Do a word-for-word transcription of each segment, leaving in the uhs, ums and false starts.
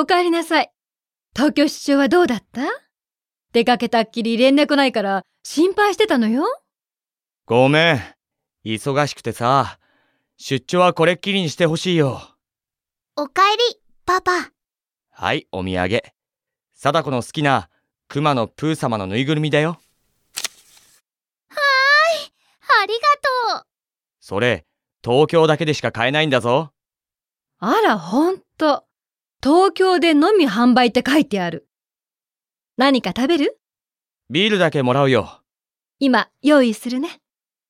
おかえりなさい。東京出張はどうだった？出かけたっきり連絡ないから心配してたのよ。 ごめん。忙しくてさ。出張はこれっきりにしてほしいよ。 おかえり、パパ。 はい、お土産。貞子の好きな熊のプー様のぬいぐるみだよ。 はーい、ありがとう。 それ、東京だけでしか買えないんだぞ。 あら、ほんと。東京でのみ販売って書いてある。何か食べる？ ビールだけもらうよ。 今、用意するね。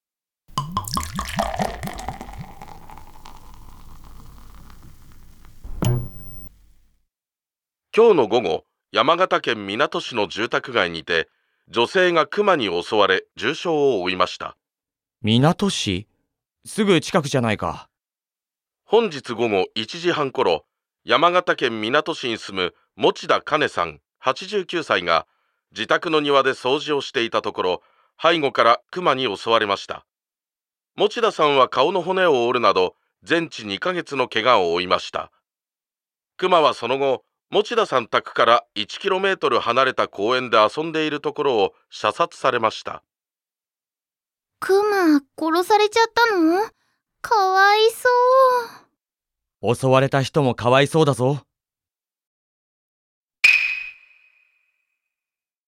今日の午後、山形県港市の住宅街にて、女性が熊に襲われ重傷を負いました。 港市？すぐ近くじゃないか。 本日午後いちじはんころ、山形県港市に住む持田兼さんはちじゅうきゅうさいが自宅の庭で掃除をしていたところ、背後から熊に襲われました。持田さんは顔の骨を折るなど全治にかげつの怪我を負いました。熊はその後、持田さん宅からいちキロメートル離れた公園で遊んでいるところを射殺されました。 熊、殺されちゃったの？かわいそう。 襲われた人もかわいそうだぞ。